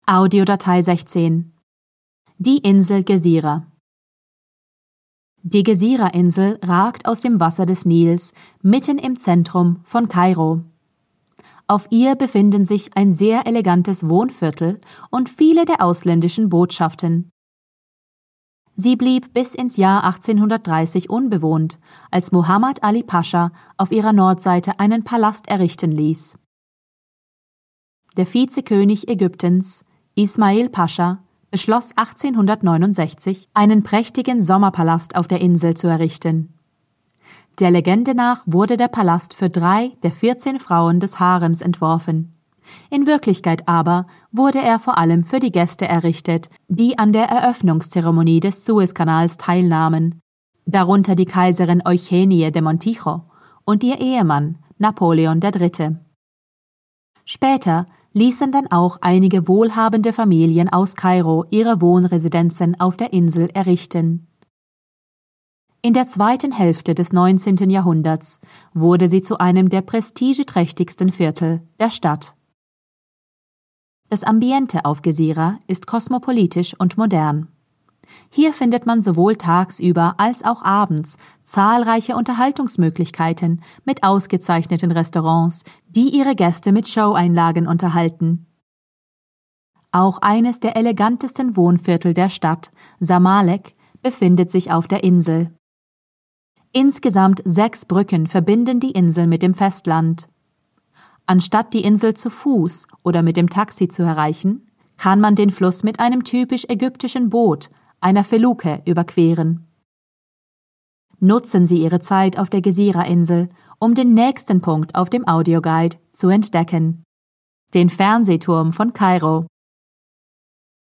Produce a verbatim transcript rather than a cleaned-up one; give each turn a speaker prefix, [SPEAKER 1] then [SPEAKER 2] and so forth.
[SPEAKER 1] Audiodatei sechzehn. Die Insel Gezira. Die Gezira-Insel ragt aus dem Wasser des Nils mitten im Zentrum von Kairo. Auf ihr befinden sich ein sehr elegantes Wohnviertel und viele der ausländischen Botschaften. Sie blieb bis ins Jahr achtzehnhundertdreißig unbewohnt, als Muhammad Ali Pascha auf ihrer Nordseite einen Palast errichten ließ. Der Vizekönig Ägyptens, Ismail Pascha, beschloss achtzehnhundertneunundsechzig, einen prächtigen Sommerpalast auf der Insel zu errichten. Der Legende nach wurde der Palast für drei der vierzehn Frauen des Harems entworfen. In Wirklichkeit aber wurde er vor allem für die Gäste errichtet, die an der Eröffnungszeremonie des Suezkanals teilnahmen, darunter die Kaiserin Eugenie de Montijo und ihr Ehemann Napoleon der Dritte. Später ließen dann auch einige wohlhabende Familien aus Kairo ihre Wohnresidenzen auf der Insel errichten. In der zweiten Hälfte des neunzehnten Jahrhunderts wurde sie zu einem der prestigeträchtigsten Viertel der Stadt. Das Ambiente auf Gezira ist kosmopolitisch und modern. Hier findet man sowohl tagsüber als auch abends zahlreiche Unterhaltungsmöglichkeiten mit ausgezeichneten Restaurants, die ihre Gäste mit Showeinlagen unterhalten. Auch eines der elegantesten Wohnviertel der Stadt, Zamalek, befindet sich auf der Insel. Insgesamt sechs Brücken verbinden die Insel mit dem Festland. Anstatt die Insel zu Fuß oder mit dem Taxi zu erreichen, kann man den Fluss mit einem typisch ägyptischen Boot, einer Feluke, überqueren. Nutzen Sie Ihre Zeit auf der Gezira-Insel, um den nächsten Punkt auf dem Audioguide zu entdecken: den Fernsehturm von Kairo.